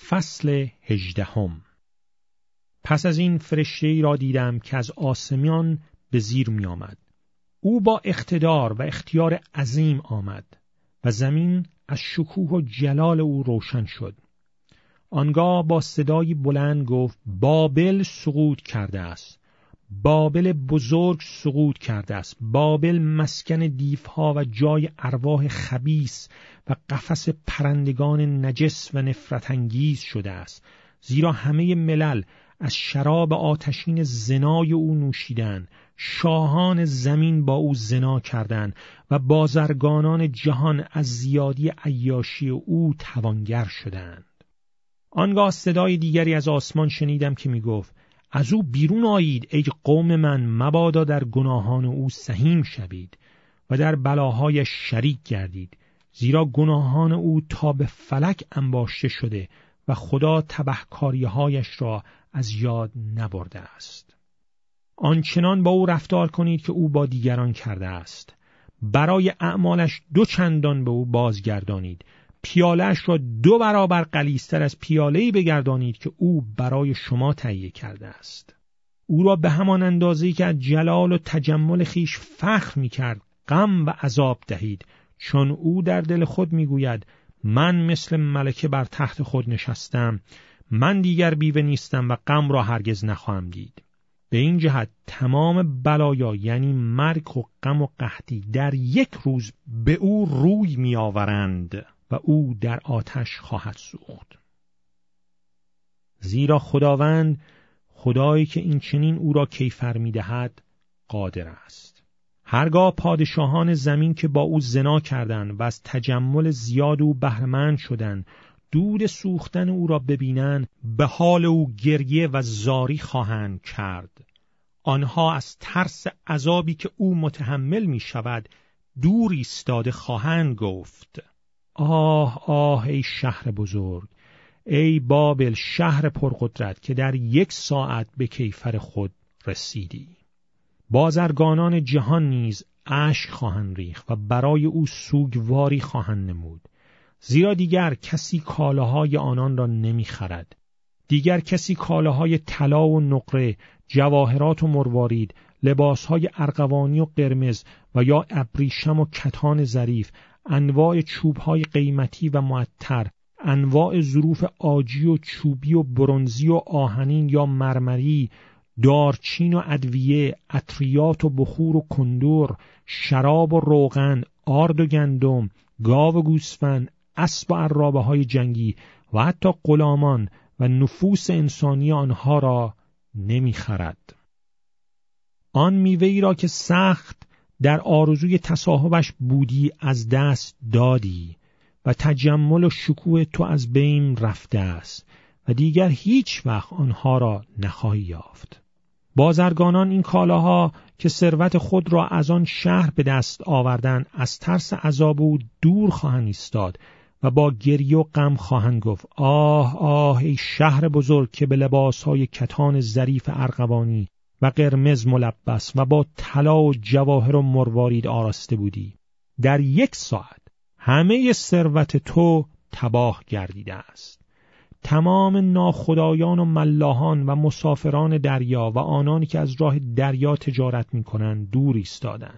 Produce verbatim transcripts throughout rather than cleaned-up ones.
فصل هجدهم. پس از این فرشته‌ای را دیدم که از آسمان به زیر می آمد. او با اقتدار و اختیار عظیم آمد و زمین از شکوه و جلال او روشن شد. آنگاه با صدایی بلند گفت: بابل سقوط کرده است، بابل بزرگ سقوط کرده است، بابل مسکن دیوها و جای ارواح خبیث و قفس پرندگان نجس و نفرت انگیز شده است، زیرا همه ملل از شراب آتشین زنای او نوشیدند، شاهان زمین با او زنا کردند و بازرگانان جهان از زیادی عیاشی او توانگر شدند. آنگاه صدای دیگری از آسمان شنیدم که می گفت: از او بیرون آیید ای قوم من، مبادا در گناهان او سهیم شوید و در بلاهای شریک گردید، زیرا گناهان او تا به فلک انباشته شده و خدا تبهکاری‌هایش را از یاد نبرده است. آنچنان با او رفتار کنید که او با دیگران کرده است. برای اعمالش دو چندان به او بازگردانید. پیاله‌اش را دو برابر غلیظ‌تر از پیاله‌ای بگردانید که او برای شما تهیه کرده است. او را به همان اندازه‌ای که از جلال و تجمل خیش فخر می‌کرد غم و عذاب دهید، چون او در دل خود می‌گوید: من مثل ملکه بر تخت خود نشستم، من دیگر بیوه نیستم و غم را هرگز نخواهم دید. به این جهت تمام بلایا یعنی مرگ و غم و قحطی در یک روز به او روی می‌آورند و او در آتش خواهد سوخت. زیرا خداوند، خدایی که این چنین او را کیفر می‌دهد، قادر است. هرگاه پادشاهان زمین که با او زنا کردند و از تجمل زیاد او بهره‌مند شدند، دود سوختن او را ببینند، به حال او گریه و زاری خواهند کرد. آنها از ترس عذابی که او متحمل می شود دور ایستاده خواهند گفت: آه آه ای شهر بزرگ، ای بابل شهر پرقدرت که در یک ساعت به کیفر خود رسیدی. بازرگانان جهان نیز اشک خواهند ریخت و برای او سوگواری خواهند نمود، زیرا دیگر کسی کالاهای آنان را نمی خرد. دیگر کسی کالاهای طلا و نقره، جواهرات و مروارید، لباسهای ارغوانی و قرمز و یا ابریشم و کتان ظریف، انواع چوبهای قیمتی و معطر، انواع ظروف عاجی و چوبی و برنزی و آهنین یا مرمری، دارچین و ادویه، عطریات و بخور و کندور، شراب و روغن، آرد و گندم، گاو و گوسفند، اسب و عرابه های جنگی و حتی غلامان و نفوس انسانی آنها را نمی خرد. آن میوه‌ای را که سخت در آرزوی تصاحبش بودی از دست دادی و تجمل و شکوه تو از بین رفته است و دیگر هیچ وقت آنها را نخواهی یافت. بازرگانان این کالاها که ثروت خود را از آن شهر به دست آوردند از ترس عذاب او دور خواهند ایستاد و با گریه و غم خواهند گفت: آه آه ای شهر بزرگ که به لباسهای کتان ظریف ارغوانی و قرمز ملبس و با طلا و جواهر و مروارید آراسته بودی. در یک ساعت همه ثروت تو تباه گردیده است. تمام ناخدایان و ملاحان و مسافران دریا و آنانی که از راه دریا تجارت می کنند دور ایستادند.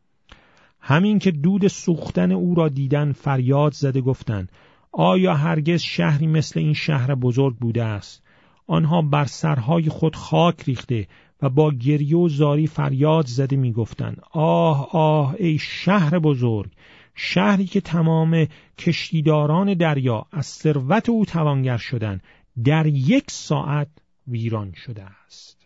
همین که دود سوختن او را دیدن فریاد زده گفتند: آیا هرگز شهری مثل این شهر بزرگ بوده است؟ آنها بر سرهای خود خاک ریخته و با گریه و زاری فریاد زده می گفتند: آه آه ای شهر بزرگ، شهری که تمام کشتیداران دریا از ثروت او توانگر شدند، در یک ساعت ویران شده است.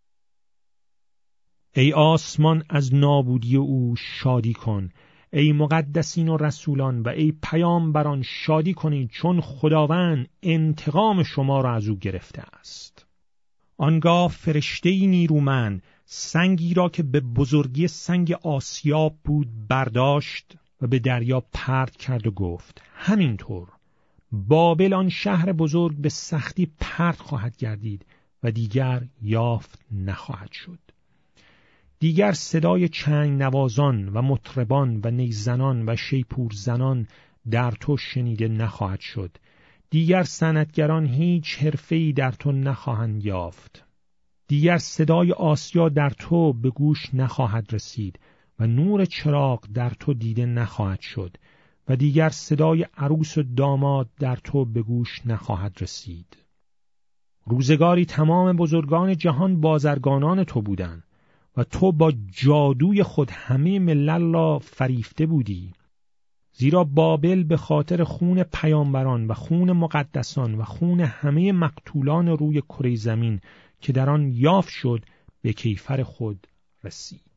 ای آسمان از نابودی او شادی کن، ای مقدسین و رسولان و ای پیامبران شادی کنید، چون خداوند انتقام شما را از او گرفته است. آنگاه فرشته‌ای نیرومند سنگی را که به بزرگی سنگ آسیاب بود برداشت و به دریا پرت کرد و گفت: همینطور بابل آن شهر بزرگ به سختی پرت خواهد گردید و دیگر یافت نخواهد شد. دیگر صدای چنگ نوازان و مطربان و نیزنان و شیپور زنان در تو شنیده نخواهد شد. دیگر صنعتگران هیچ حرفه‌ای در تو نخواهند یافت. دیگر صدای آسیا در تو به گوش نخواهد رسید و نور چراغ در تو دیده نخواهد شد و دیگر صدای عروس و داماد در تو به گوش نخواهد رسید. روزگاری تمام بزرگان جهان بازرگانان تو بودند و تو با جادوی خود همه ملل را فریفته بودی. زیرا بابل به خاطر خون پیامبران و خون مقدسان و خون همه مقتولان روی کره زمین که در آن یافت شد به کیفر خود رسید.